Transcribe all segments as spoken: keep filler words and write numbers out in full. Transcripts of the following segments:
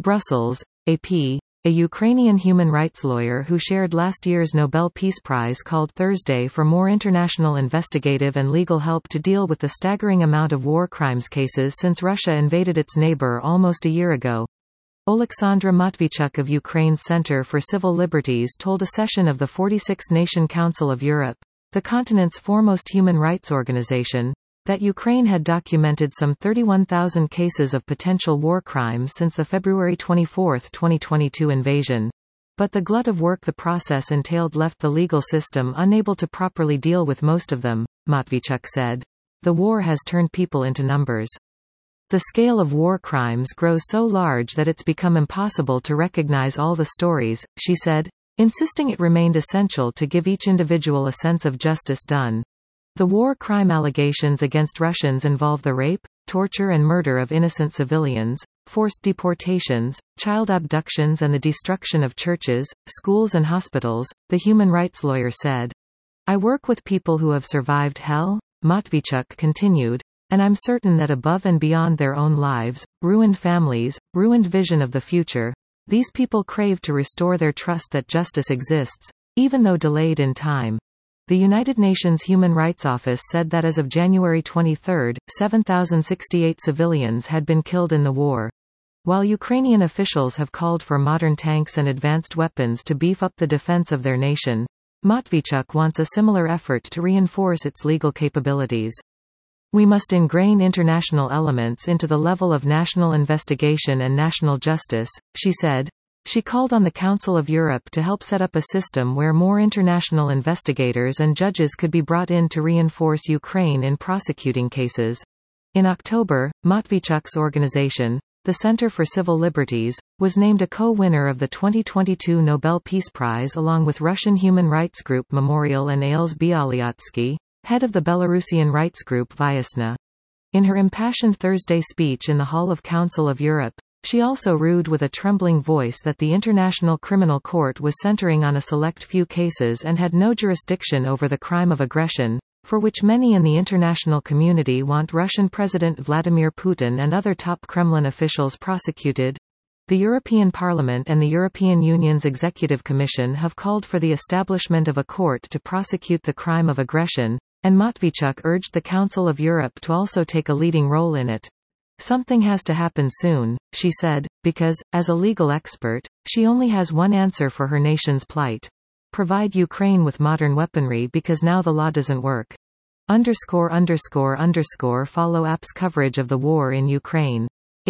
Brussels, A P. A Ukrainian human rights lawyer who shared last year's Nobel Peace Prize called Thursday for more international investigative and legal help to deal with the staggering amount of war crimes cases since Russia invaded its neighbor almost a year ago. Oleksandra Matvichuk of Ukraine's Center for Civil Liberties told a session of the forty-six nation Council of Europe, the continent's foremost human rights organization, that Ukraine had documented some thirty-one thousand cases of potential war crimes since the February twenty-fourth, twenty twenty-two invasion. But the glut of work the process entailed left the legal system unable to properly deal with most of them, Matvichuk said. The war has turned people into numbers. The scale of war crimes grows so large that it's become impossible to recognize all the stories, she said, insisting it remained essential to give each individual a sense of justice done. The war crime allegations against Russians involve the rape, torture and murder of innocent civilians, forced deportations, child abductions and the destruction of churches, schools and hospitals, the human rights lawyer said. I work with people who have survived hell, Matvichuk continued, and I'm certain that above and beyond their own lives, ruined families, ruined vision of the future, these people crave to restore their trust that justice exists, even though delayed in time. The United Nations Human Rights Office said that as of January twenty-third, seven thousand sixty-eight civilians had been killed in the war. While Ukrainian officials have called for modern tanks and advanced weapons to beef up the defense of their nation, Matvichuk wants a similar effort to reinforce its legal capabilities. We must ingrain international elements into the level of national investigation and national justice, she said. She called on the Council of Europe to help set up a system where more international investigators and judges could be brought in to reinforce Ukraine in prosecuting cases. In October, Matvichuk's organization, the Center for Civil Liberties, was named a co-winner of the twenty twenty-two Nobel Peace Prize along with Russian human rights group Memorial and Ales Bialyatsky, head of the Belarusian rights group Vyasna. In her impassioned Thursday speech in the Hall of Council of Europe, she also rued with a trembling voice that the International Criminal Court was centering on a select few cases and had no jurisdiction over the crime of aggression, for which many in the international community want Russian President Vladimir Putin and other top Kremlin officials prosecuted. The European Parliament and the European Union's Executive Commission have called for the establishment of a court to prosecute the crime of aggression, and Matvichuk urged the Council of Europe to also take a leading role in it. Something has to happen soon, she said, because, as a legal expert, she only has one answer for her nation's plight. Provide Ukraine with modern weaponry because now the law doesn't work. Underscore underscore underscore follow app's coverage of the war in Ukraine.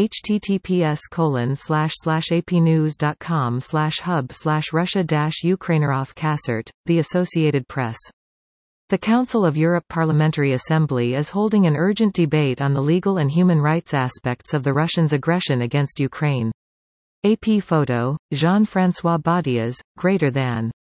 https colon slash slash apnews.com slash hub slash Russia dash Ukrainerov Kassert, The Associated Press. The Council of Europe Parliamentary Assembly is holding an urgent debate on the legal and human rights aspects of the Russians' aggression against Ukraine. A P photo, Jean-François Badias, greater than.